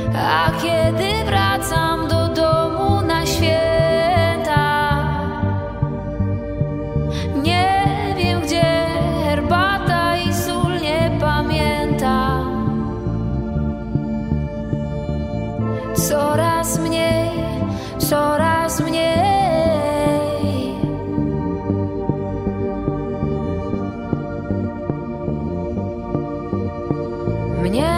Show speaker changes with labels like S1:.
S1: A kiedy wracam do domu na święta, nie wiem gdzie herbata i sól, nie pamiętam. Coraz mniej, coraz mniej. Mnie